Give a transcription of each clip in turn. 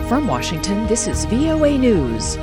From Washington, this is VOA News.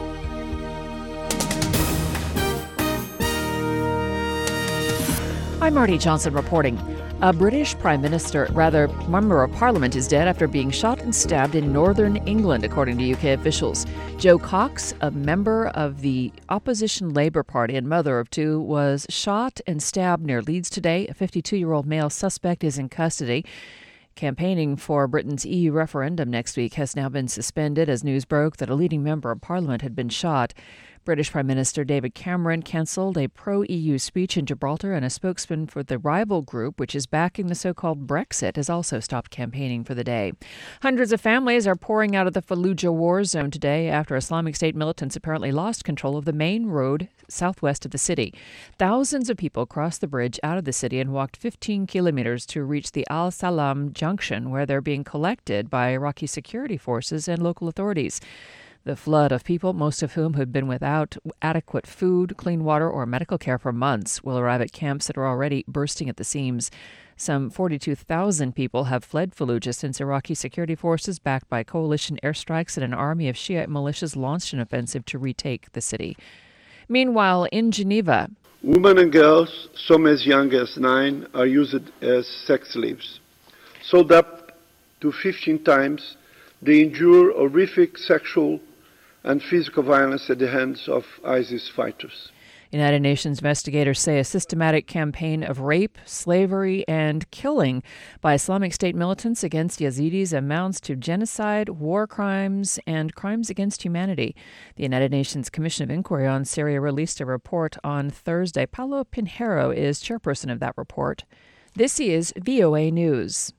I'm Marty Johnson reporting. A British member of Parliament is dead after being shot and stabbed in northern England, according to UK officials. Jo Cox, a member of the opposition Labour Party and mother of two, was shot and stabbed near Leeds today. A 52-year-old male suspect is in custody. Campaigning for Britain's EU referendum next week has now been suspended as news broke that a leading member of Parliament had been shot. British Prime Minister David Cameron cancelled a pro-EU speech in Gibraltar, and a spokesman for the rival group, which is backing the so-called Brexit, has also stopped campaigning for the day. Hundreds of families are pouring out of the Fallujah war zone today after Islamic State militants apparently lost control of the main road southwest of the city. Thousands of people crossed the bridge out of the city and walked 15 kilometers to reach the Al Salam junction, where they're being collected by Iraqi security forces and local authorities. The flood of people, most of whom had been without adequate food, clean water, or medical care for months, will arrive at camps that are already bursting at the seams. Some 42,000 people have fled Fallujah since Iraqi security forces, backed by coalition airstrikes and an army of Shiite militias, launched an offensive to retake the city. Meanwhile, in Geneva, women and girls, some as young as 9, are used as sex slaves. Sold up to 15 times, they endure horrific sexual and physical violence at the hands of ISIS fighters. United Nations investigators say a systematic campaign of rape, slavery, and killing by Islamic State militants against Yazidis amounts to genocide, war crimes, and crimes against humanity. The United Nations Commission of Inquiry on Syria released a report on Thursday. Paulo Pinheiro is chairperson of that report. This is VOA News.